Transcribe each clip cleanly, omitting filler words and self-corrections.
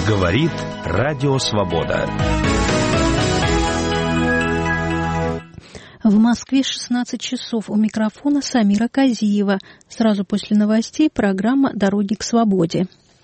Говорит Радио Свобода. В Москве 16 часов. У микрофона Самира Казиева. Сразу после новостей программа «Дороги к свободе».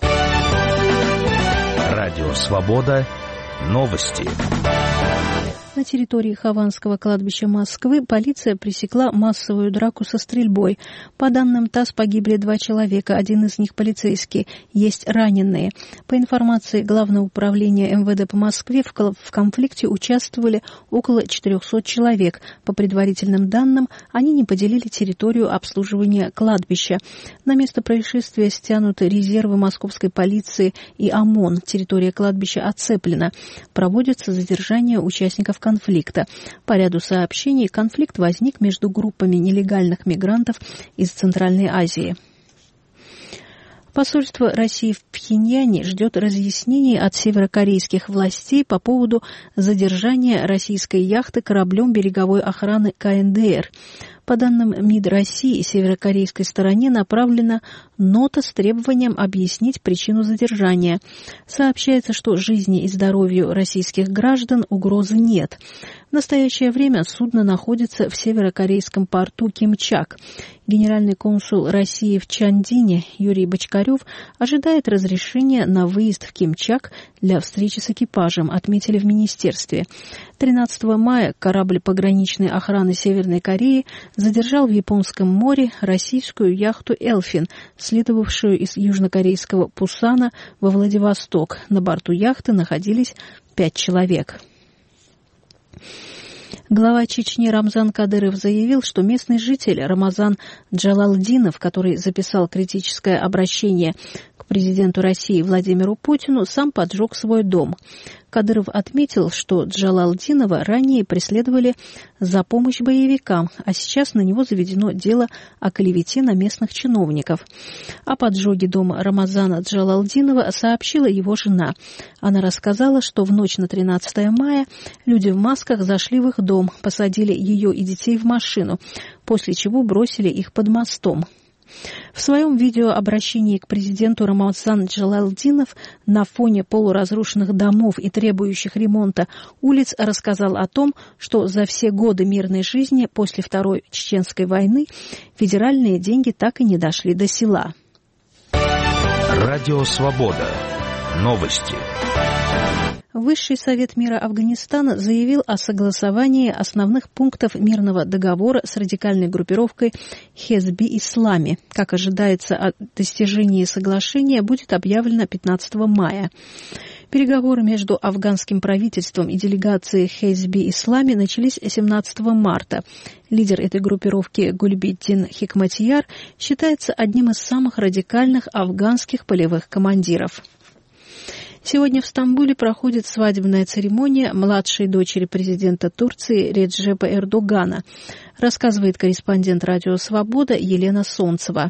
Радио Свобода. Новости. На территории Хованского кладбища Москвы полиция пресекла массовую драку со стрельбой. По данным ТАСС, погибли 2 человека, один из них полицейский, есть раненые. По информации Главного управления МВД по Москве, в конфликте участвовали около 400 человек. По предварительным данным, они не поделили территорию обслуживания кладбища. На место происшествия стянуты резервы московской полиции и ОМОН. Территория кладбища оцеплена. Проводится задержание участников конфликта. По ряду сообщений, конфликт возник между группами нелегальных мигрантов из Центральной Азии. Посольство России в Пхеньяне ждет разъяснений от северокорейских властей по поводу задержания российской яхты кораблем береговой охраны КНДР. По данным МИД России, северокорейской стороне направлена нота с требованием объяснить причину задержания. Сообщается, что жизни и здоровью российских граждан угрозы нет. В настоящее время судно находится в северокорейском порту Кимчак. Генеральный консул России в Чандине Юрий Бочкарев ожидает разрешения на выезд в Кимчак для встречи с экипажем, отметили в министерстве. 13 мая корабль пограничной охраны Северной Кореи задержал в Японском море российскую яхту «Эльфин», следовавшую из южнокорейского Пусана во Владивосток. На борту яхты находились 5 человек. Глава Чечни Рамзан Кадыров заявил, что местный житель Рамазан Джалалдинов, который записал критическое обращение к президенту России Владимиру Путину, сам поджег свой дом. Кадыров отметил, что Джалалдинова ранее преследовали за помощь боевикам, а сейчас на него заведено дело о клевете на местных чиновников. О поджоге дома Рамазана Джалалдинова сообщила его жена. Она рассказала, что в ночь на 13 мая люди в масках зашли в их дом, посадили ее и детей в машину, после чего бросили их под мостом. В своем видеообращении к президенту Рамазан Джалалдинов на фоне полуразрушенных домов и требующих ремонта улиц рассказал о том, что за все годы мирной жизни после Второй Чеченской войны федеральные деньги так и не дошли до села. Радио Свобода. Новости. Высший совет мира Афганистана заявил о согласовании основных пунктов мирного договора с радикальной группировкой Хезби-Ислами. Как ожидается, о достижении соглашения будет объявлено 15 мая. Переговоры между афганским правительством и делегацией Хезби-Ислами начались 17 марта. Лидер этой группировки Гульбиддин Хикматияр считается одним из самых радикальных афганских полевых командиров. Сегодня в Стамбуле проходит свадебная церемония младшей дочери президента Турции Реджепа Эрдогана, рассказывает корреспондент Радио Свобода Елена Солнцева.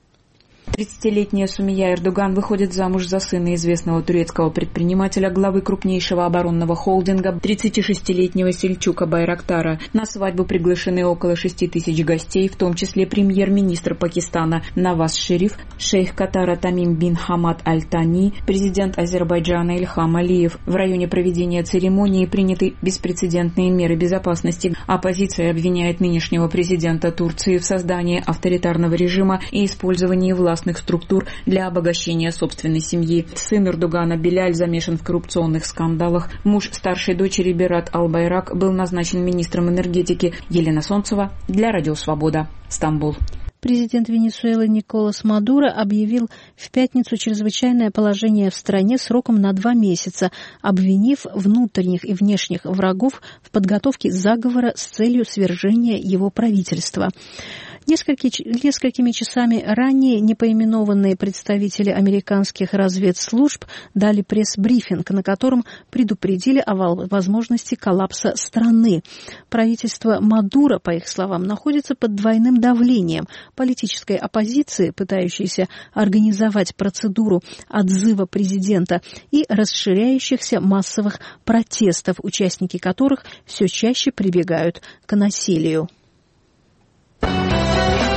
30-летняя Сумия Эрдоган выходит замуж за сына известного турецкого предпринимателя, главы крупнейшего оборонного холдинга, 36-летнего Сельчука Байрактара. На свадьбу приглашены около 6 тысяч гостей, в том числе премьер-министр Пакистана Наваз Шериф, шейх Катара Тамим бин Хамад Аль-Тани, президент Азербайджана Ильхам Алиев. В районе проведения церемонии приняты беспрецедентные меры безопасности. Оппозиция обвиняет нынешнего президента Турции в создании авторитарного режима и использовании властных структур для обогащения собственной семьи. Сын Эрдогана Беляль замешан в коррупционных скандалах. Муж старшей дочери Берат Албайрак был назначен министром энергетики. Елена Солнцева для Радио Свобода, Стамбул. Президент Венесуэлы Николас Мадуро объявил в пятницу чрезвычайное положение в стране сроком на 2 месяца, обвинив внутренних и внешних врагов в подготовке заговора с целью свержения его правительства. Несколькими часами ранее непоименованные представители американских разведслужб дали пресс-брифинг, на котором предупредили о возможности коллапса страны. Правительство Мадуро, по их словам, находится под двойным давлением политической оппозиции, пытающейся организовать процедуру отзыва президента, и расширяющихся массовых протестов, участники которых все чаще прибегают к насилию.